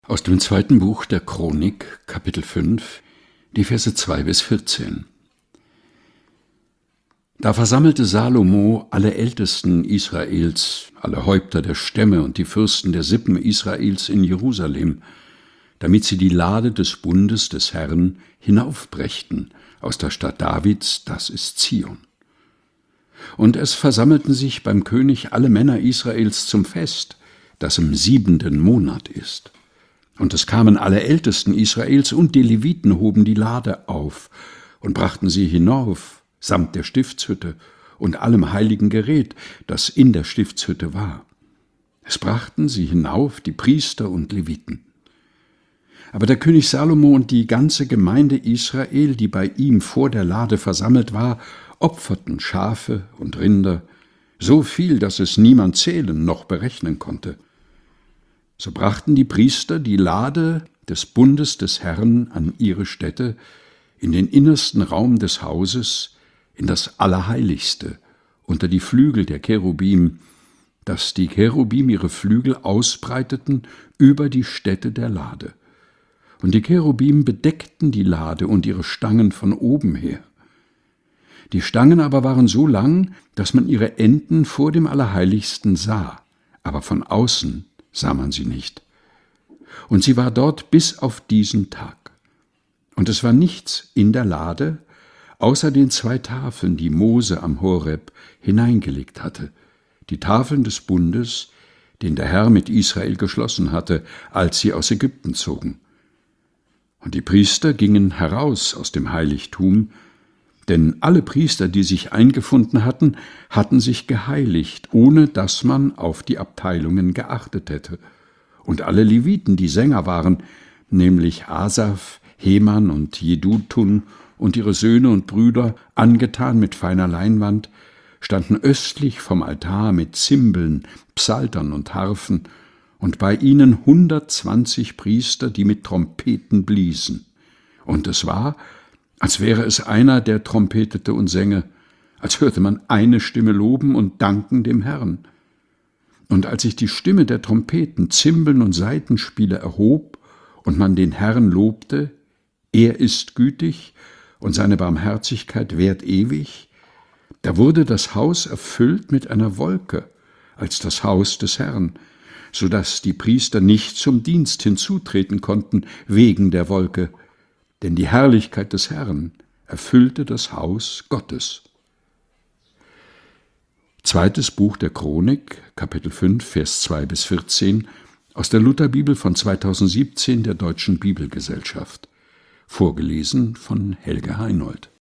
Aus dem zweiten Buch der Chronik, Kapitel 5, die Verse 2 bis 14. Da versammelte Salomo alle Ältesten Israels, alle Häupter der Stämme und die Fürsten der Sippen Israels in Jerusalem, damit sie die Lade des Bundes des Herrn hinaufbrächten aus der Stadt Davids, das ist Zion. Und es versammelten sich beim König alle Männer Israels zum Fest, das im 7. Monat ist. Und es kamen alle Ältesten Israels und die Leviten hoben die Lade auf und brachten sie hinauf, samt der Stiftshütte und allem heiligen Gerät, das in der Stiftshütte war. Es brachten sie hinauf, die Priester und Leviten. Aber der König Salomo und die ganze Gemeinde Israel, die bei ihm vor der Lade versammelt war, opferten Schafe und Rinder, so viel, dass es niemand zählen noch berechnen konnte. So brachten die Priester die Lade des Bundes des Herrn an ihre Stätte, in den innersten Raum des Hauses, in das Allerheiligste, unter die Flügel der Cherubim, dass die Cherubim ihre Flügel ausbreiteten über die Stätte der Lade. Und die Cherubim bedeckten die Lade und ihre Stangen von oben her. Die Stangen aber waren so lang, dass man ihre Enden vor dem Allerheiligsten sah, aber von außen sah man sie nicht. Und sie war dort bis auf diesen Tag. Und es war nichts in der Lade, außer den 2 Tafeln, die Mose am Horeb hineingelegt hatte, die Tafeln des Bundes, den der Herr mit Israel geschlossen hatte, als sie aus Ägypten zogen. Und die Priester gingen heraus aus dem Heiligtum, denn alle Priester, die sich eingefunden hatten, hatten sich geheiligt, ohne dass man auf die Abteilungen geachtet hätte. Und alle Leviten, die Sänger waren, nämlich Asaf, Heman und Jedutun und ihre Söhne und Brüder, angetan mit feiner Leinwand, standen östlich vom Altar mit Zimbeln, Psaltern und Harfen, und bei ihnen 120 Priester, die mit Trompeten bliesen. Und es war, als wäre es einer, der trompetete und sänge, als hörte man eine Stimme loben und danken dem Herrn. Und als sich die Stimme der Trompeten, Zimbeln und Saitenspiele erhob und man den Herrn lobte, er ist gütig und seine Barmherzigkeit währt ewig, da wurde das Haus erfüllt mit einer Wolke, als das Haus des Herrn, so dass die Priester nicht zum Dienst hinzutreten konnten wegen der Wolke, denn die Herrlichkeit des Herrn erfüllte das Haus Gottes. Zweites Buch der Chronik, Kapitel 5, Vers 2 bis 14, aus der Lutherbibel von 2017 der Deutschen Bibelgesellschaft. Vorgelesen von Helge Heinold.